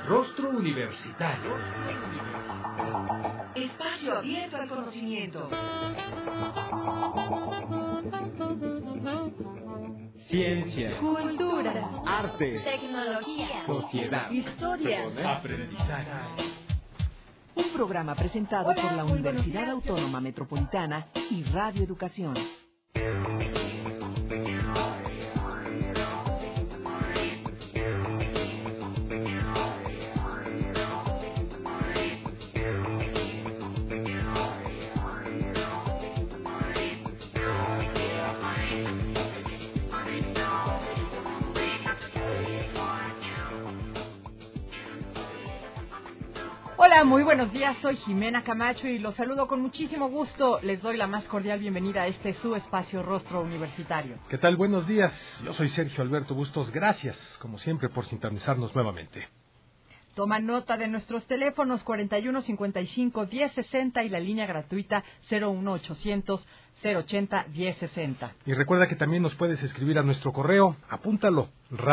Rostro Universitario. Espacio abierto al conocimiento. Ciencia, cultura, arte, tecnología, sociedad, historia, aprendizaje. Un programa presentado por la Universidad Autónoma Metropolitana y Radio Educación. Hola, muy buenos días, soy Jimena Camacho y los saludo con muchísimo gusto. Les doy la más cordial bienvenida a este su espacio Rostro Universitario. ¿Qué tal? Buenos días, yo soy Sergio Alberto Bustos, gracias como siempre por sintonizarnos nuevamente. Toma nota de nuestros teléfonos 41 55 10 60 y la línea gratuita 01 800 080 10 60. Y recuerda que también nos puedes escribir a nuestro correo, apúntalo,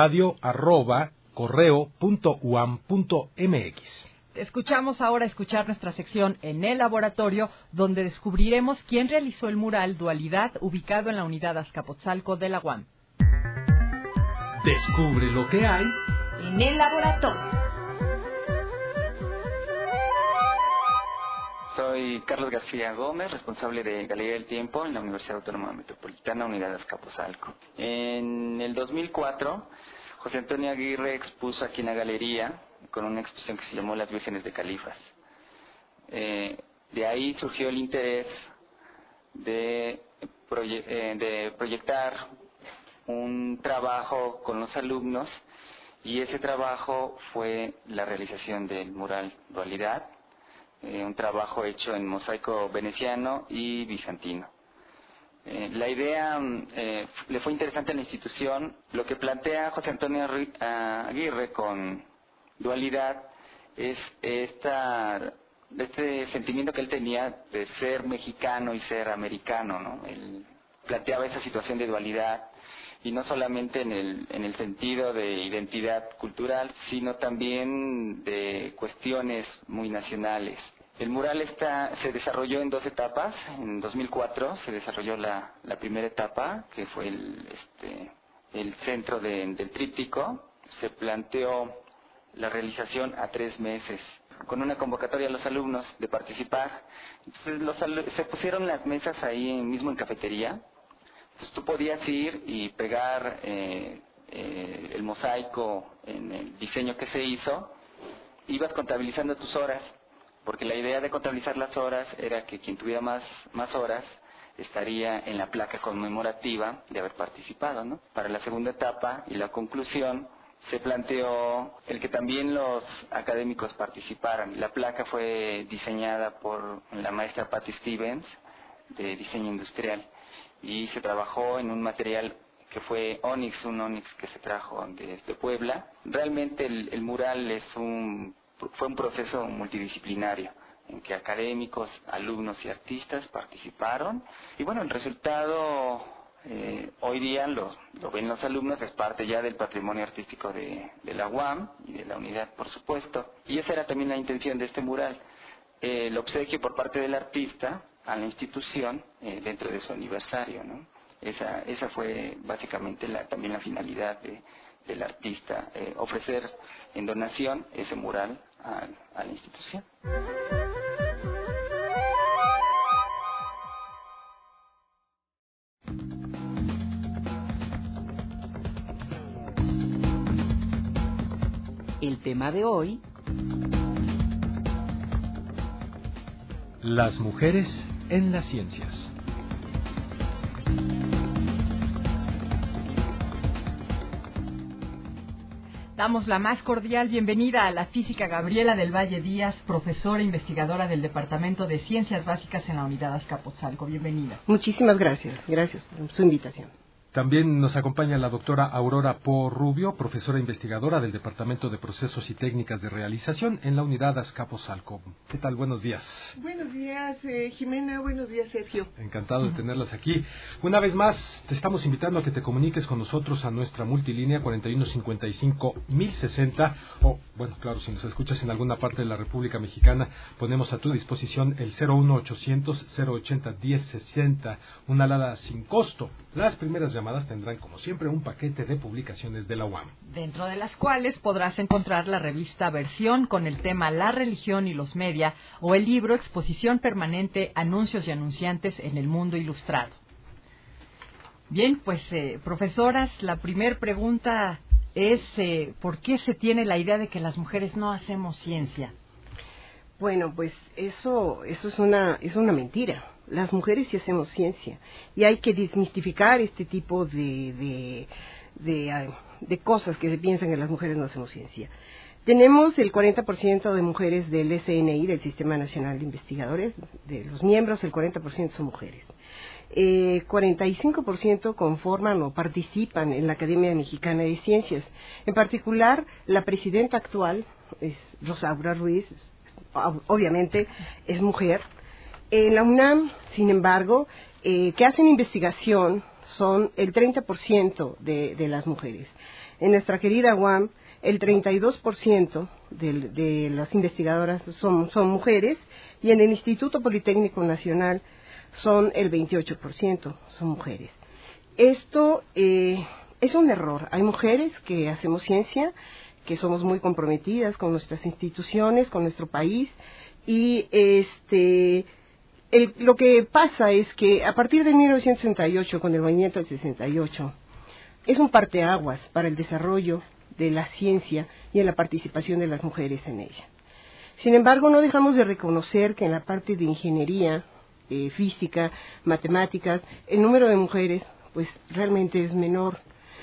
radio@correo.uam.mx. Escuchamos ahora escuchar nuestra sección En el Laboratorio, donde descubriremos quién realizó el mural Dualidad, ubicado en la unidad Azcapotzalco de la UAM. Descubre lo que hay En el laboratorio. Soy Carlos García Gómez, responsable de Galería del Tiempo en la Universidad Autónoma Metropolitana, Unidad Azcapotzalco. En el 2004, José Antonio Aguirre expuso aquí en la galería con una exposición que se llamó Las Vírgenes de Califas. De ahí surgió el interés de proyectar un trabajo con los alumnos, y ese trabajo fue la realización del mural Dualidad, un trabajo hecho en mosaico veneciano y bizantino. La idea le fue interesante a la institución. Lo que plantea José Antonio Aguirre con Dualidad es este sentimiento que él tenía de ser mexicano y ser americano, ¿no? Él planteaba esa situación de dualidad, y no solamente en el sentido de identidad cultural, sino también de cuestiones muy nacionales. El mural se desarrolló en 2 etapas. En 2004 se desarrolló la primera etapa, que fue el centro del tríptico. Se planteó la realización a 3 meses, con una convocatoria a los alumnos de participar. Entonces se pusieron las mesas ahí mismo en cafetería. Entonces tú podías ir y pegar el mosaico en el diseño que se hizo. Ibas contabilizando tus horas, porque la idea de contabilizar las horas era que quien tuviera más horas estaría en la placa conmemorativa de haber participado, ¿no? Para la segunda etapa y la conclusión se planteó el que también los académicos participaran. La placa fue diseñada por la maestra Patty Stevens, de diseño industrial, y se trabajó en un material que fue ónix, un ónix que se trajo desde Puebla. Realmente el mural fue un proceso multidisciplinario, en que académicos, alumnos y artistas participaron. Y bueno, el resultado hoy día lo ven los alumnos, es parte ya del patrimonio artístico de la UAM y de la unidad, por supuesto. Y esa era también la intención de este mural, el obsequio por parte del artista a la institución dentro de su aniversario, ¿no? Esa fue básicamente también la finalidad del artista, ofrecer en donación ese mural a la institución. El tema de hoy: Las mujeres en las ciencias. Damos la más cordial bienvenida a la física Gabriela del Valle Díaz, profesora e investigadora del Departamento de Ciencias Básicas en la Unidad Azcapotzalco. Bienvenida. Muchísimas gracias. Gracias por su invitación. También nos acompaña la doctora Aurora Po Rubio, profesora investigadora del Departamento de Procesos y Técnicas de Realización en la Unidad Azcapotzalco. ¿Qué tal? Buenos días. Buenos días, Jimena. Buenos días, Sergio. Encantado de tenerlas aquí. Una vez más, te estamos invitando a que te comuniques con nosotros a nuestra multilínea 4155-1060. O, bueno, claro, si nos escuchas en alguna parte de la República Mexicana, ponemos a tu disposición el 01800-080-1060, una alada sin costo. Las primeras llamadas tendrán, como siempre, un paquete de publicaciones de la UAM. Dentro de las cuales podrás encontrar la revista Versión con el tema La religión y los media o el libro Exposición permanente, anuncios y anunciantes en el mundo ilustrado. Bien, pues profesoras, la primera pregunta es ¿por qué se tiene la idea de que las mujeres no hacemos ciencia? Bueno, pues eso es una mentira. Las mujeres sí hacemos ciencia y hay que desmistificar este tipo de cosas que se piensan que las mujeres no hacemos ciencia. Tenemos el 40% de mujeres del SNI, del Sistema Nacional de Investigadores, de los miembros, el 40% son mujeres. 45% conforman o participan en la Academia Mexicana de Ciencias. En particular, la presidenta actual es Rosaura Ruiz, obviamente es mujer. En la UNAM, sin embargo, que hacen investigación son el 30% de las mujeres. En nuestra querida UAM, el 32% de las investigadoras son mujeres, y en el Instituto Politécnico Nacional son el 28%, son mujeres. Esto es un error. Hay mujeres que hacemos ciencia, que somos muy comprometidas con nuestras instituciones, con nuestro país, y lo que pasa es que a partir de 1968, con el movimiento del 68, es un parteaguas para el desarrollo de la ciencia y en la participación de las mujeres en ella. Sin embargo, no dejamos de reconocer que en la parte de ingeniería, física, matemáticas, el número de mujeres pues realmente es menor.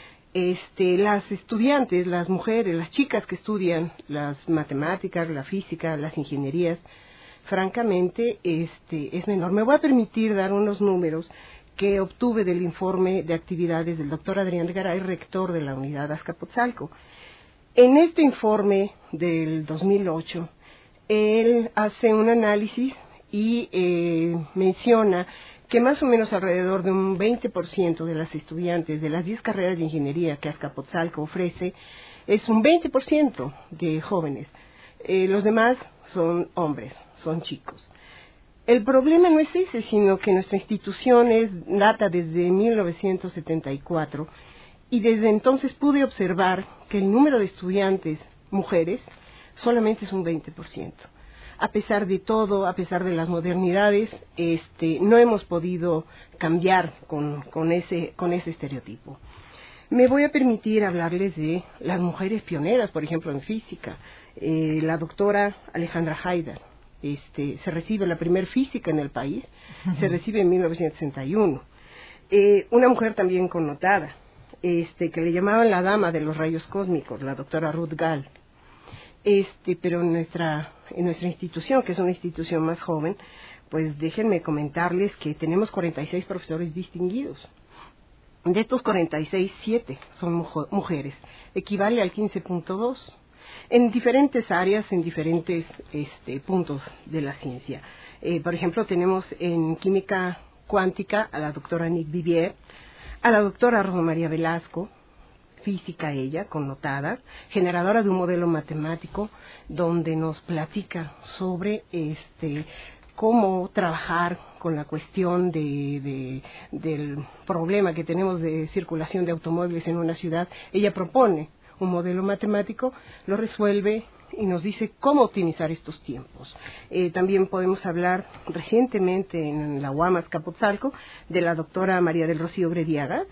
Las estudiantes, las mujeres, las chicas que estudian las matemáticas, la física, las ingenierías, francamente es menor. Me voy a permitir dar unos números que obtuve del informe de actividades del doctor Adrián de Garay, rector de la Unidad Azcapotzalco. En este informe del 2008, él hace un análisis y menciona que más o menos alrededor de un 20% de las estudiantes de las 10 carreras de ingeniería que Azcapotzalco ofrece es un 20% de jóvenes. Los demás son hombres, son chicos. El problema no es ese, sino que nuestra institución data desde 1974 y desde entonces pude observar que el número de estudiantes mujeres solamente es un 20%. A pesar de todo, a pesar de las modernidades, no hemos podido cambiar con ese estereotipo. Me voy a permitir hablarles de las mujeres pioneras, por ejemplo, en física. La doctora Alejandra Haidar se recibe la primer física en el país, se recibe en 1961. Una mujer también connotada, que le llamaban la dama de los rayos cósmicos, la doctora Ruth Gall. Pero en nuestra institución, que es una institución más joven, pues déjenme comentarles que tenemos 46 profesores distinguidos. De estos 46, 7 son mujeres, equivale al 15.2, en diferentes áreas, en diferentes puntos de la ciencia. Por ejemplo, tenemos en química cuántica a la doctora Nick Vivier, a la doctora Rosa María Velasco, física ella, connotada, generadora de un modelo matemático donde nos platica sobre cómo trabajar con la cuestión del problema que tenemos de circulación de automóviles en una ciudad. Ella propone un modelo matemático, lo resuelve y nos dice cómo optimizar estos tiempos. También podemos hablar recientemente en la UAM Azcapotzalco de la doctora María del Rocío Grediaga,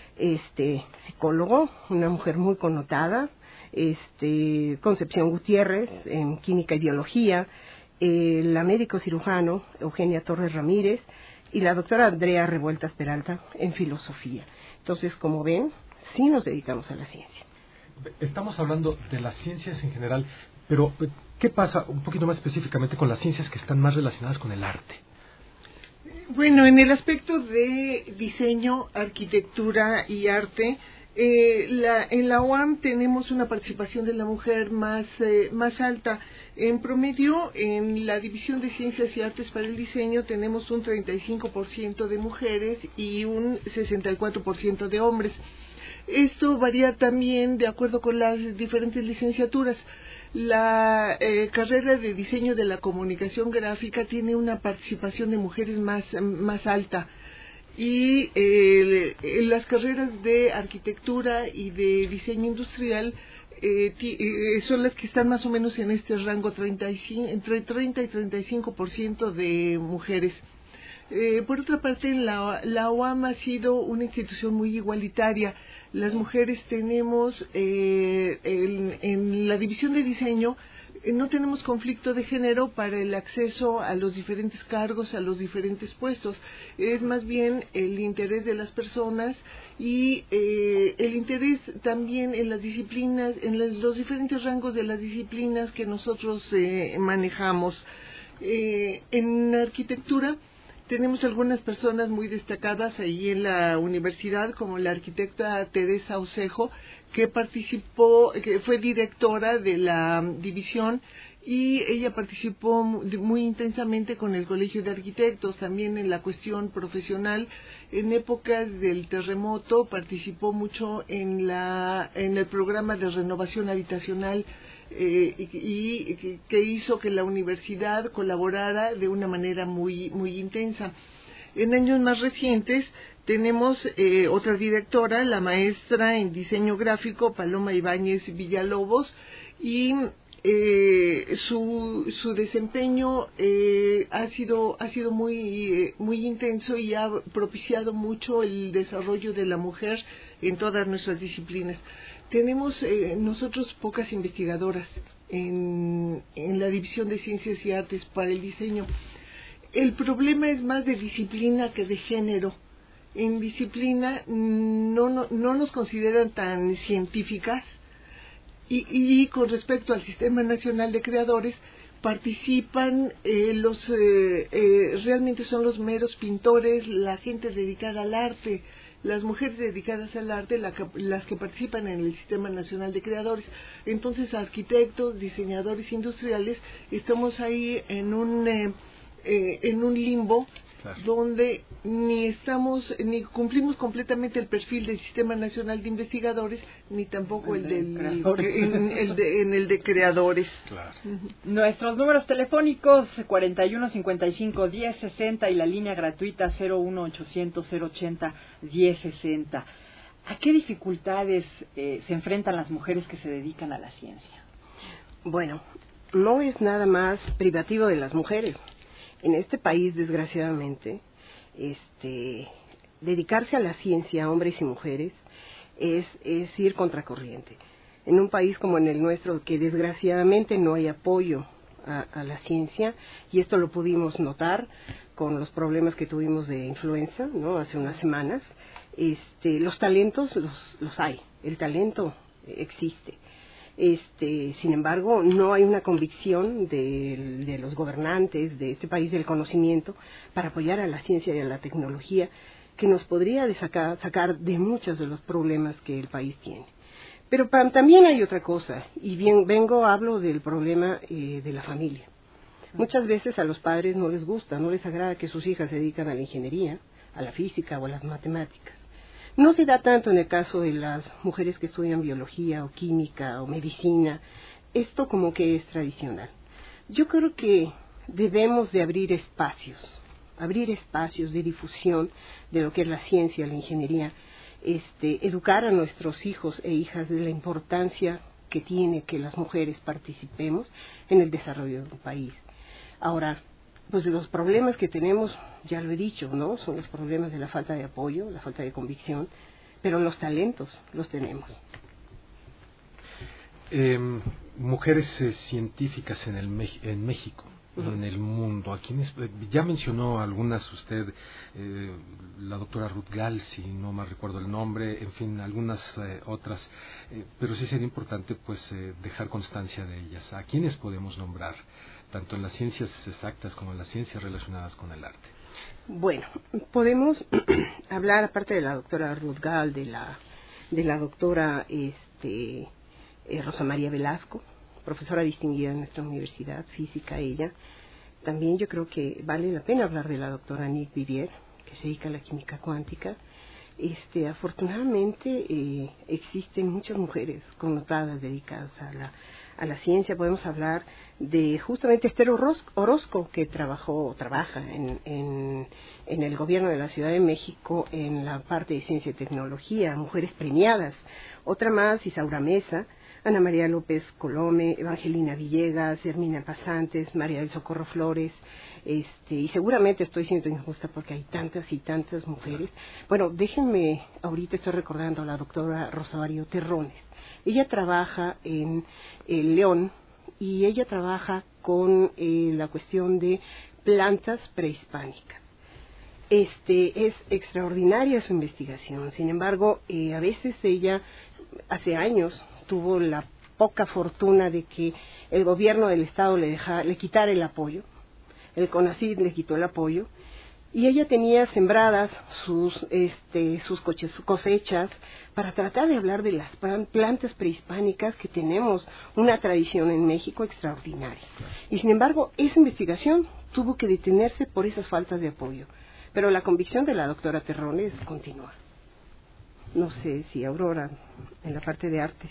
psicólogo, una mujer muy connotada, Concepción Gutiérrez en química y biología, la médico cirujano Eugenia Torres Ramírez y la doctora Andrea Revueltas Peralta en filosofía. Entonces, como ven, sí nos dedicamos a la ciencia. Estamos hablando de las ciencias en general, pero ¿qué pasa un poquito más específicamente con las ciencias que están más relacionadas con el arte? Bueno, en el aspecto de diseño, arquitectura y arte, en la UAM tenemos una participación de la mujer más alta. En promedio, en la División de Ciencias y Artes para el Diseño tenemos un 35% de mujeres y un 64% de hombres. Esto varía también de acuerdo con las diferentes licenciaturas. La carrera de diseño de la comunicación gráfica tiene una participación de mujeres más alta, y las carreras de arquitectura y de diseño industrial son las que están más o menos en este rango, entre 30 y 35% de mujeres. Por otra parte, la UAM ha sido una institución muy igualitaria. Las mujeres tenemos, en la división de diseño, no tenemos conflicto de género para el acceso a los diferentes cargos, a los diferentes puestos. Es más bien el interés de las personas y el interés también en las disciplinas, en los diferentes rangos de las disciplinas que nosotros manejamos. En arquitectura tenemos algunas personas muy destacadas ahí en la universidad, como la arquitecta Teresa Osejo, que fue directora de la división, y ella participó muy intensamente con el Colegio de Arquitectos, también en la cuestión profesional. En épocas del terremoto participó mucho en el programa de renovación habitacional, y que hizo que la universidad colaborara de una manera muy intensa. En años más recientes tenemos otra directora, la maestra en diseño gráfico Paloma Ibáñez Villalobos, y su desempeño ha sido muy intenso y ha propiciado mucho el desarrollo de la mujer en todas nuestras disciplinas. Tenemos nosotros pocas investigadoras en la División de Ciencias y Artes para el Diseño. El problema es más de disciplina que de género. En disciplina no nos consideran tan científicas, y con respecto al Sistema Nacional de Creadores, participan realmente son los meros pintores, la gente dedicada al arte, las mujeres dedicadas al arte, las que participan en el Sistema Nacional de Creadores. Entonces, arquitectos, diseñadores industriales, estamos ahí en un limbo, claro, donde ni cumplimos completamente el perfil del Sistema Nacional de Investigadores, ni tampoco el de creadores. Claro. Nuestros números telefónicos 41 55 10 60 y la línea gratuita 01 800 080 10 60. ¿A qué dificultades se enfrentan las mujeres que se dedican a la ciencia? Bueno, no es nada más privativo de las mujeres. En este país, desgraciadamente, dedicarse a la ciencia, hombres y mujeres, es ir contracorriente. En un país como en el nuestro, que desgraciadamente no hay apoyo a la ciencia, y esto lo pudimos notar con los problemas que tuvimos de influenza, ¿no?, hace unas semanas. Los talentos los hay, el talento existe. Sin embargo, no hay una convicción de los gobernantes de este país del conocimiento para apoyar a la ciencia y a la tecnología, que nos podría sacar de muchos de los problemas que el país tiene. Pero también hay otra cosa, y hablo del problema de la familia. Muchas veces a los padres no les gusta, no les agrada que sus hijas se dedican a la ingeniería, a la física o a las matemáticas. No se da tanto en el caso de las mujeres que estudian biología o química o medicina. Esto como que es tradicional. Yo creo que debemos de abrir espacios de difusión de lo que es la ciencia, la ingeniería, educar a nuestros hijos e hijas de la importancia que tiene que las mujeres participemos en el desarrollo de un país. Ahora, pues los problemas que tenemos, ya lo he dicho, ¿no?, son los problemas de la falta de apoyo, la falta de convicción, pero los talentos los tenemos. Mujeres científicas en México, en el mundo. ¿A quiénes? Ya mencionó algunas usted, la doctora Ruth Gal, si no mal recuerdo el nombre, en fin, algunas otras, pero sí sería importante pues dejar constancia de ellas. ¿A quiénes podemos nombrar, tanto en las ciencias exactas como en las ciencias relacionadas con el arte? Bueno, podemos hablar, aparte de la doctora Ruth Gall, de la doctora Rosa María Velasco, profesora distinguida en nuestra universidad, física ella. También yo creo que vale la pena hablar de la doctora Nick Vivier, que se dedica a la química cuántica. Afortunadamente existen muchas mujeres connotadas dedicadas a la ciencia. Podemos hablar de justamente Esther Orozco, que trabaja en el gobierno de la Ciudad de México en la parte de ciencia y tecnología, mujeres premiadas. Otra más, Isaura Mesa, Ana María López Colome, Evangelina Villegas, Hermina Pasantes, María del Socorro Flores, y seguramente estoy siendo injusta porque hay tantas y tantas mujeres. Bueno, déjenme, ahorita estoy recordando a la doctora Rosario Terrones. Ella trabaja en León y ella trabaja con la cuestión de plantas prehispánicas. Es extraordinaria su investigación. Sin embargo, a veces ella, hace años, tuvo la poca fortuna de que el gobierno del estado le quitara el apoyo. El CONACYT le quitó el apoyo y ella tenía sembradas sus cosechas para tratar de hablar de las plantas prehispánicas, que tenemos una tradición en México extraordinaria. Y sin embargo, esa investigación tuvo que detenerse por esas faltas de apoyo. Pero la convicción de la doctora Terrones continúa. No sé si Aurora, en la parte de artes.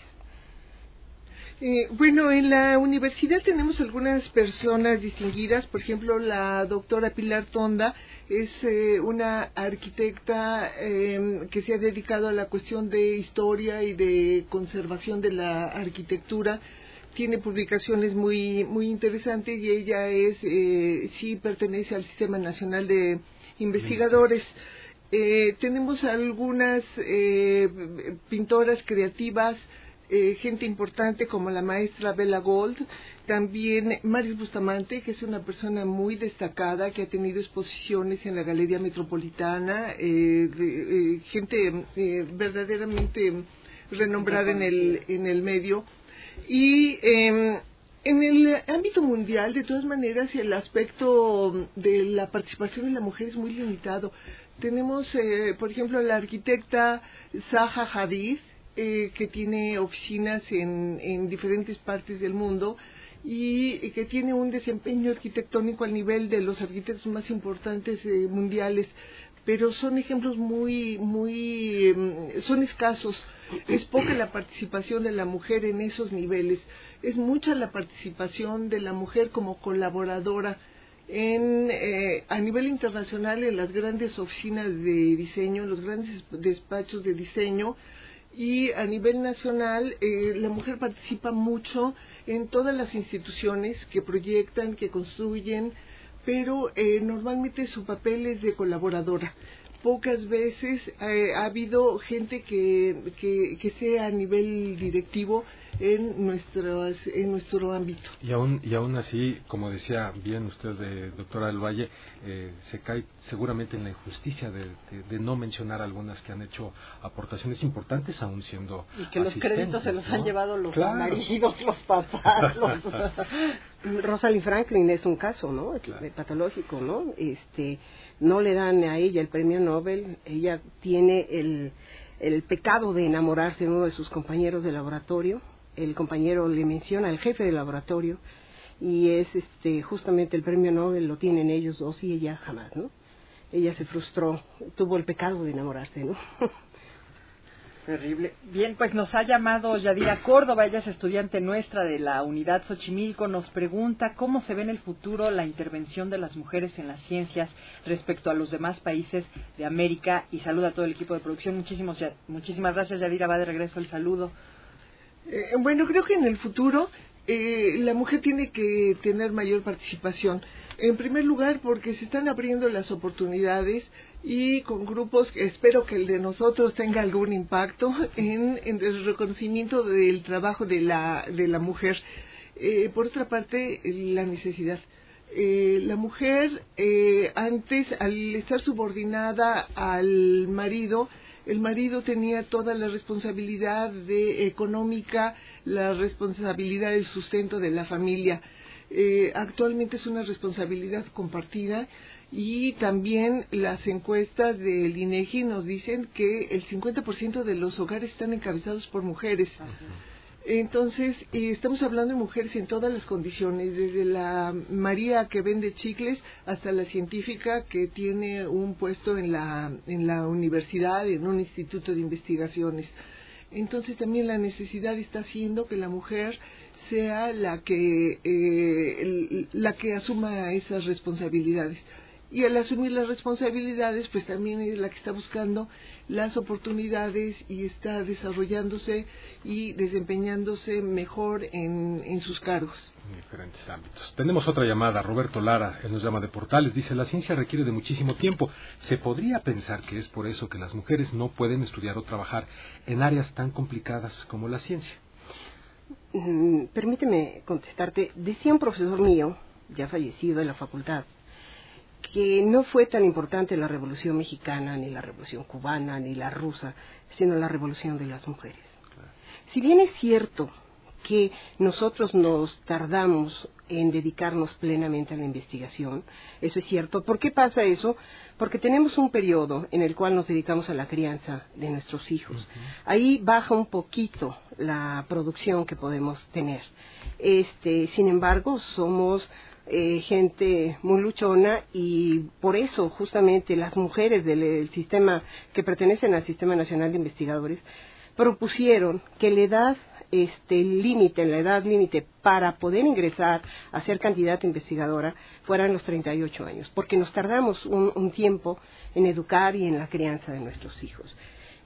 Bueno, en la universidad tenemos algunas personas distinguidas. Por ejemplo, la doctora Pilar Tonda es una arquitecta que se ha dedicado a la cuestión de historia y de conservación de la arquitectura. Tiene publicaciones muy interesantes y ella sí pertenece al Sistema Nacional de Investigadores. Tenemos algunas pintoras creativas, gente importante como la maestra Bella Gold, también Maris Bustamante, que es una persona muy destacada, que ha tenido exposiciones en la Galería Metropolitana, gente verdaderamente renombrada en el medio. Y en el ámbito mundial, de todas maneras, el aspecto de la participación de la mujer es muy limitado. Tenemos, por ejemplo, la arquitecta Zaha Hadid, que tiene oficinas en diferentes partes del mundo y que tiene un desempeño arquitectónico al nivel de los arquitectos más importantes mundiales, pero son ejemplos son escasos. Es poca la participación de la mujer en esos niveles. Es mucha la participación de la mujer como colaboradora a nivel internacional en las grandes oficinas de diseño, en los grandes despachos de diseño. Y a nivel nacional, la mujer participa mucho en todas las instituciones que proyectan, que construyen, pero normalmente su papel es de colaboradora. Pocas veces ha habido gente que sea a nivel directivo en nuestro ámbito. Y aún así, como decía bien usted, doctora del Valle, se cae seguramente en la injusticia de no mencionar algunas que han hecho aportaciones importantes, aún siendo y que los créditos se los han llevado los maridos, los papás. Rosalind Franklin es un caso, ¿no? Claro. Patológico, ¿no? No le dan a ella el premio Nobel. Ella tiene el pecado de enamorarse de uno de sus compañeros de laboratorio. El compañero le menciona al jefe del laboratorio y es justamente el premio Nobel lo tienen ellos dos y ella jamás, ¿no? Ella se frustró, tuvo el pecado de enamorarse, ¿no? Terrible. Bien, pues nos ha llamado Yadira Córdoba, ella es estudiante nuestra de la Unidad Xochimilco, nos pregunta cómo se ve en el futuro la intervención de las mujeres en las ciencias respecto a los demás países de América, y saluda a todo el equipo de producción. Muchísimas gracias, Yadira, va de regreso el saludo. Bueno, creo que en el futuro la mujer tiene que tener mayor participación. En primer lugar, porque se están abriendo las oportunidades y con grupos que espero que el de nosotros tenga algún impacto en el reconocimiento del trabajo de la mujer. Por otra parte, la necesidad. La mujer antes, al estar subordinada al marido, el marido tenía toda la responsabilidad económica, la responsabilidad del sustento de la familia. Actualmente es una responsabilidad compartida y también las encuestas del INEGI nos dicen que el 50% de los hogares están encabezados por mujeres. Entonces, estamos hablando de mujeres en todas las condiciones, desde la María que vende chicles hasta la científica que tiene un puesto en la universidad, en un instituto de investigaciones. Entonces, también la necesidad está haciendo que la mujer sea la que asuma esas responsabilidades. Y al asumir las responsabilidades, pues también es la que está buscando las oportunidades y está desarrollándose y desempeñándose mejor en sus cargos. En diferentes ámbitos. Tenemos otra llamada, Roberto Lara, él nos llama de Portales, dice, la ciencia requiere de muchísimo tiempo. ¿Se podría pensar que es por eso que las mujeres no pueden estudiar o trabajar en áreas tan complicadas como la ciencia? Permíteme contestarte. Decía un profesor mío, ya fallecido en la facultad, que no fue tan importante la Revolución Mexicana, ni la Revolución Cubana, ni la rusa, sino la revolución de las mujeres. Claro. Si bien es cierto que nosotros nos tardamos en dedicarnos plenamente a la investigación, eso es cierto. ¿Por qué pasa eso? Porque tenemos un periodo en el cual nos dedicamos a la crianza de nuestros hijos. Uh-huh. Ahí baja un poquito la producción que podemos tener. Sin embargo, somos gente muy luchona y por eso justamente las mujeres del sistema que pertenecen al Sistema Nacional de Investigadores propusieron que la edad límite para poder ingresar a ser candidata investigadora fueran los 38 años, porque nos tardamos un tiempo en educar y en la crianza de nuestros hijos.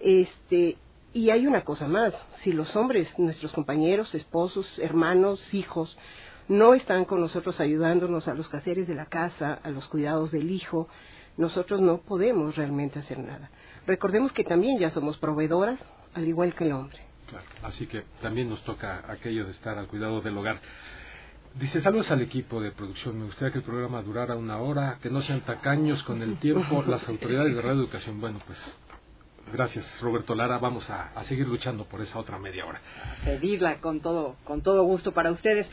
Y hay una cosa más, si los hombres, nuestros compañeros, esposos, hermanos, hijos, no están con nosotros ayudándonos a los quehaceres de la casa, a los cuidados del hijo, nosotros no podemos realmente hacer nada. Recordemos que también ya somos proveedoras, al igual que el hombre. Claro, así que también nos toca aquello de estar al cuidado del hogar. Dice, saludos al equipo de producción, me gustaría que el programa durara 1 hora, que no sean tacaños con el tiempo, las autoridades de Radio Educación. Bueno, pues gracias, Roberto Lara, vamos a seguir luchando por esa otra media hora. Pedirla con todo gusto para ustedes.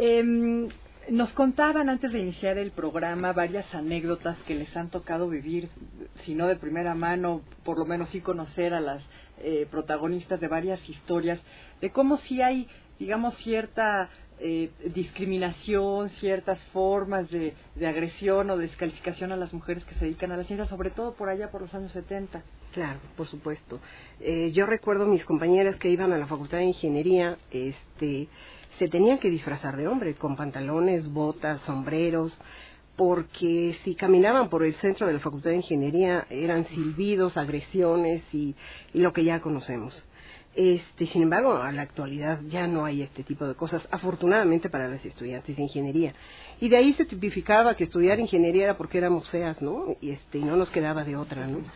Nos contaban antes de iniciar el programa varias anécdotas que les han tocado vivir, si no de primera mano, por lo menos sí conocer a las protagonistas de varias historias, de cómo sí hay, digamos, cierta discriminación, ciertas formas de agresión o descalificación a las mujeres que se dedican a la ciencia, sobre todo por allá por los años 70. Claro, por supuesto. Yo recuerdo mis compañeras que iban a la Facultad de Ingeniería, se tenían que disfrazar de hombre, con pantalones, botas, sombreros, porque si caminaban por el centro de la Facultad de Ingeniería eran silbidos, agresiones y lo que ya conocemos. Sin embargo, a la actualidad ya no hay este tipo de cosas, afortunadamente para las estudiantes de ingeniería. Y de ahí se tipificaba que estudiar ingeniería era porque éramos feas, ¿no? Y no nos quedaba de otra, ¿no?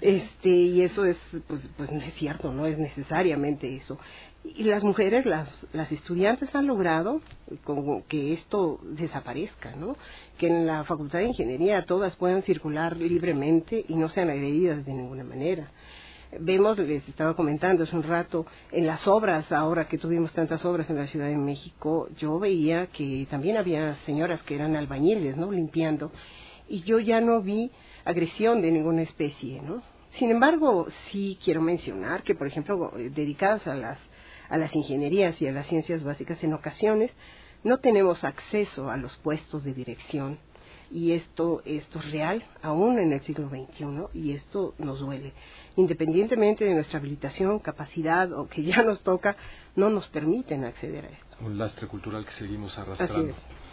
Y eso es, pues no es cierto, no es necesariamente eso. Y las mujeres, las estudiantes han logrado que esto desaparezca, ¿no? Que en la Facultad de Ingeniería todas puedan circular libremente y no sean agredidas de ninguna manera. Vemos, les estaba comentando hace un rato, en las obras, ahora que tuvimos tantas obras en la Ciudad de México, yo veía que también había señoras que eran albañiles, ¿no? Limpiando, y yo ya no vi agresión de ninguna especie, ¿no? Sin embargo, sí quiero mencionar que, por ejemplo, dedicadas a las ingenierías y a las ciencias básicas, en ocasiones no tenemos acceso a los puestos de dirección, y esto es real, aún en el siglo XXI, y esto nos duele. Independientemente de nuestra habilitación, capacidad o que ya nos toca, no nos permiten acceder a esto. Un lastre cultural que seguimos arrastrando.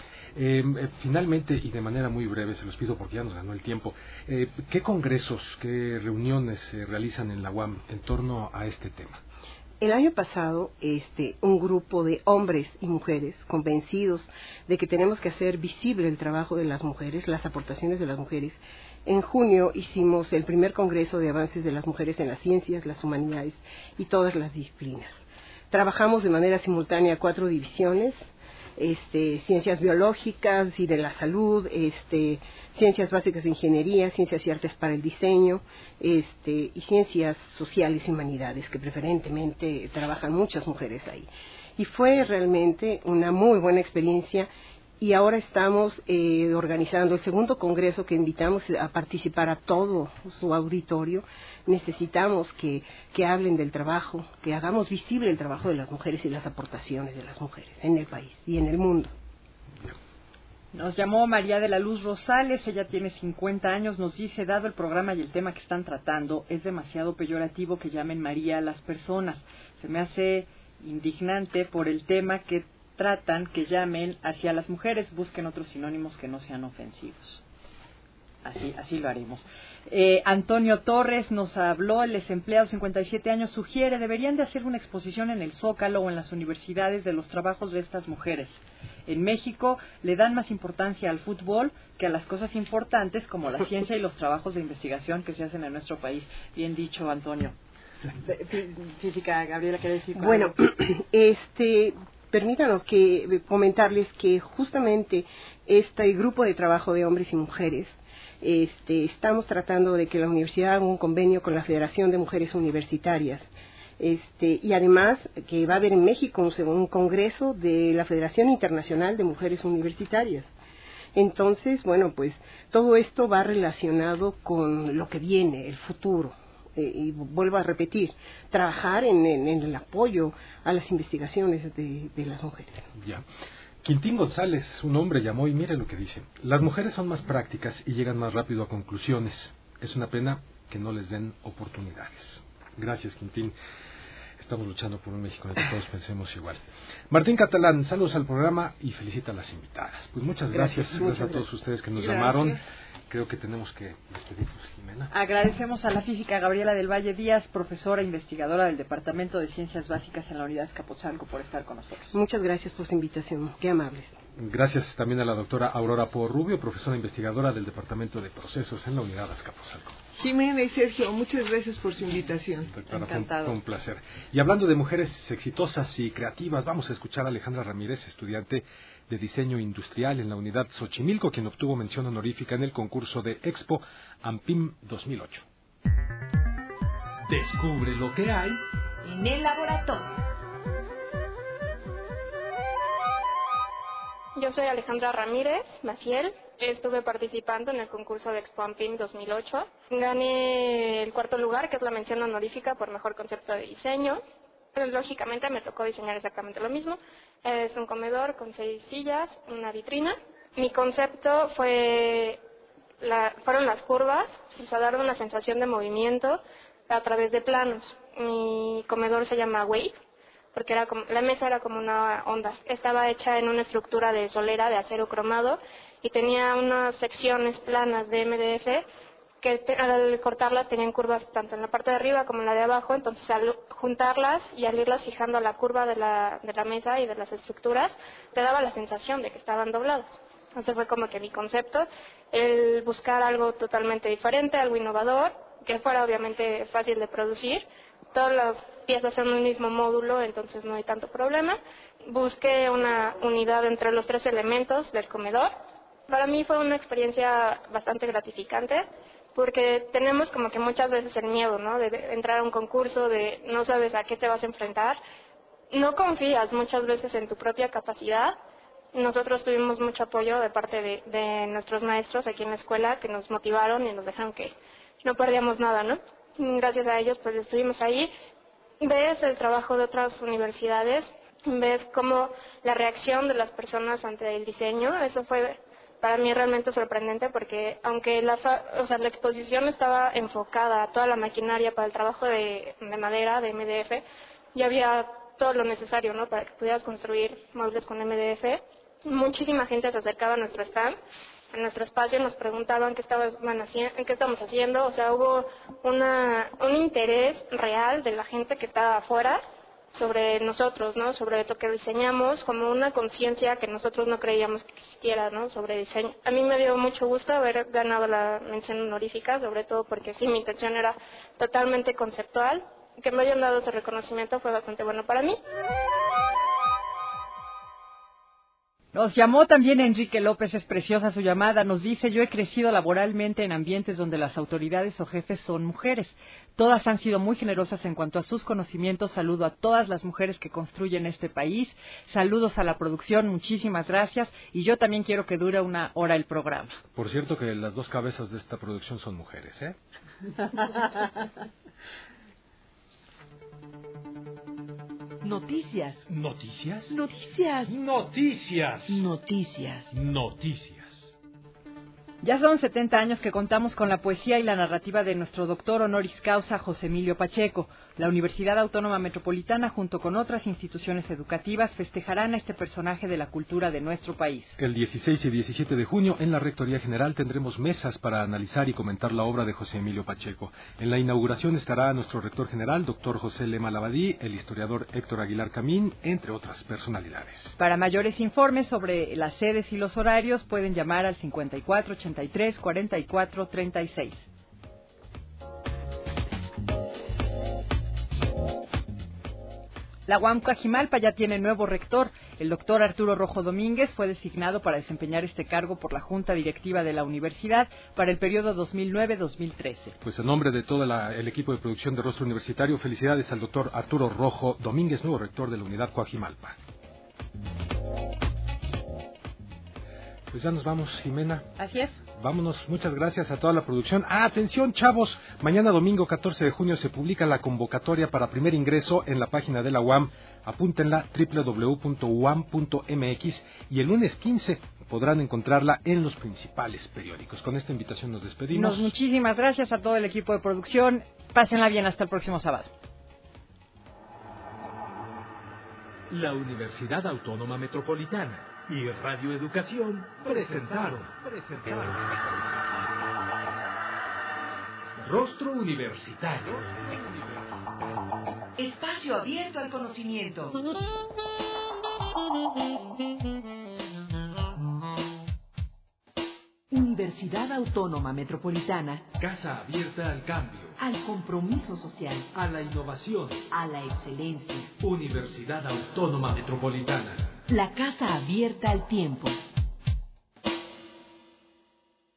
Finalmente, y de manera muy breve, se los pido porque ya nos ganó el tiempo, ¿qué congresos, qué reuniones se realizan en la UAM en torno a este tema? El año pasado, un grupo de hombres y mujeres convencidos de que tenemos que hacer visible el trabajo de las mujeres, las aportaciones de las mujeres. En junio hicimos el primer Congreso de Avances de las Mujeres en las Ciencias, las Humanidades y todas las disciplinas. Trabajamos de manera simultánea 4 divisiones, ciencias biológicas y de la salud, ciencias básicas de ingeniería, ciencias y artes para el diseño, y ciencias sociales y humanidades, que preferentemente trabajan muchas mujeres ahí. Y fue realmente una muy buena experiencia y ahora estamos organizando el segundo congreso que invitamos a participar a todo su auditorio. Necesitamos que hablen del trabajo, que hagamos visible el trabajo de las mujeres y las aportaciones de las mujeres en el país y en el mundo. Nos llamó María de la Luz Rosales, ella tiene 50 años, nos dice, dado el programa y el tema que están tratando, es demasiado peyorativo que llamen María a las personas. Se me hace indignante por el tema que tratan, que llamen hacia las mujeres, busquen otros sinónimos que no sean ofensivos. Así lo haremos. Antonio Torres nos habló, el desempleado, 57 años, sugiere, deberían de hacer una exposición en el Zócalo o en las universidades de los trabajos de estas mujeres. En México le dan más importancia al fútbol que a las cosas importantes como la ciencia y los trabajos de investigación que se hacen en nuestro país. Bien dicho, Antonio. Física, Gabriela, ¿qué decir? Bueno, permítanos comentarles que justamente este grupo de trabajo de hombres y mujeres, estamos tratando de que la universidad haga un convenio con la Federación de Mujeres Universitarias, y además que va a haber en México un congreso de la Federación Internacional de Mujeres Universitarias. Entonces, bueno, pues todo esto va relacionado con lo que viene, el futuro. Y vuelvo a repetir, trabajar en el apoyo a las investigaciones de las mujeres. Ya. Quintín González, un hombre, llamó y mire lo que dice. Las mujeres son más prácticas y llegan más rápido a conclusiones. Es una pena que no les den oportunidades. Gracias, Quintín. Estamos luchando por un México en el que todos pensemos igual. Martín Catalán, saludos al programa y felicita a las invitadas. Pues muchas gracias a todos ustedes que nos llamaron. Creo que tenemos que despedirnos, Jimena. Agradecemos a la física Gabriela del Valle Díaz, profesora e investigadora del Departamento de Ciencias Básicas en la Unidad Azcapotzalco, por estar con nosotros. Muchas gracias por su invitación, qué amables. Gracias también a la doctora Aurora Porrubio, profesora investigadora del Departamento de Procesos en la Unidad Azcapotzalco. Jimena y Sergio, muchas gracias por su invitación. Doctora, fue un placer. Y hablando de mujeres exitosas y creativas, vamos a escuchar a Alejandra Ramírez, estudiante de Diseño Industrial en la Unidad Xochimilco, quien obtuvo mención honorífica en el concurso de Expo AMPIM 2008. Descubre lo que hay en el laboratorio. Yo soy Alejandra Ramírez Maciel. Estuve participando en el concurso de Expo AMPIM 2008. Gané el 4º lugar, que es la mención honorífica por mejor concepto de diseño. Lógicamente me tocó diseñar exactamente lo mismo. Es un comedor con 6 sillas, una vitrina. Mi concepto fueron las curvas, o sea, dar una sensación de movimiento a través de planos. Mi comedor se llama Wave, porque la mesa era como una onda. Estaba hecha en una estructura de solera de acero cromado y tenía unas secciones planas de MDF que al cortarlas tenían curvas tanto en la parte de arriba como en la de abajo. Entonces al juntarlas y al irlas fijando a la curva de la mesa y de las estructuras, te daba la sensación de que estaban dobladas. Entonces fue como que mi concepto, el buscar algo totalmente diferente, algo innovador, que fuera obviamente fácil de producir. Todas las piezas en un mismo módulo, entonces no hay tanto problema. Busqué una unidad entre los 3 elementos del comedor. Para mí fue una experiencia bastante gratificante, porque tenemos como que muchas veces el miedo, ¿no? De entrar a un concurso, de no sabes a qué te vas a enfrentar. No confías muchas veces en tu propia capacidad. Nosotros tuvimos mucho apoyo de parte de nuestros maestros aquí en la escuela, que nos motivaron y nos dejaron que no perdíamos nada, ¿no? Gracias a ellos pues estuvimos ahí. Ves el trabajo de otras universidades, ves cómo la reacción de las personas ante el diseño. Eso fue para mí realmente sorprendente, porque aunque la exposición estaba enfocada a toda la maquinaria para el trabajo de madera, de MDF, ya había todo lo necesario, ¿no?, para que pudieras construir muebles con MDF. Muchísima gente se acercaba a nuestro stand, a nuestro espacio, nos preguntaban qué estamos haciendo. O sea, hubo un interés real de la gente que estaba afuera sobre nosotros, ¿no?, sobre lo que diseñamos, como una conciencia que nosotros no creíamos que existiera, ¿no?, sobre diseño. A mí me dio mucho gusto haber ganado la mención honorífica, sobre todo porque sí, mi intención era totalmente conceptual. Que me hayan dado ese reconocimiento fue bastante bueno para mí. Nos llamó también Enrique López, es preciosa su llamada, nos dice: yo he crecido laboralmente en ambientes donde las autoridades o jefes son mujeres. Todas han sido muy generosas en cuanto a sus conocimientos. Saludo a todas las mujeres que construyen este país. Saludos a la producción, muchísimas gracias. Y yo también quiero que dure 1 hora el programa. Por cierto que las 2 cabezas de esta producción son mujeres, ¿eh? Noticias. ¿Noticias? Noticias. Noticias. Noticias. Noticias. Ya son 70 años que contamos con la poesía y la narrativa de nuestro doctor honoris causa José Emilio Pacheco. La Universidad Autónoma Metropolitana, junto con otras instituciones educativas, festejarán a este personaje de la cultura de nuestro país. El 16 y 17 de junio, en la Rectoría General, tendremos mesas para analizar y comentar la obra de José Emilio Pacheco. En la inauguración estará nuestro rector general, doctor José Lema Labadí, el historiador Héctor Aguilar Camín, entre otras personalidades. Para mayores informes sobre las sedes y los horarios, pueden llamar al 54 83 44 36. La UAM Coajimalpa ya tiene nuevo rector. El doctor Arturo Rojo Domínguez fue designado para desempeñar este cargo por la Junta Directiva de la universidad para el periodo 2009-2013. Pues en nombre de todo el equipo de producción de Rostro Universitario, felicidades al doctor Arturo Rojo Domínguez, nuevo rector de la Unidad Coajimalpa. Pues ya nos vamos, Jimena. Así es. Vámonos, muchas gracias a toda la producción. Atención, chavos, mañana domingo 14 de junio se publica la convocatoria para primer ingreso en la página de la UAM. Apúntenla, www.uam.mx, y el lunes 15 podrán encontrarla en los principales periódicos. Con esta invitación nos despedimos. Muchísimas gracias a todo el equipo de producción. Pásenla bien, hasta el próximo sábado. La Universidad Autónoma Metropolitana y Radio Educación presentaron Rostro Universitario. Espacio abierto al conocimiento. Universidad Autónoma Metropolitana. Casa abierta al cambio, Al compromiso social. a la innovación. A la excelencia. Universidad Autónoma Metropolitana. La casa abierta al tiempo.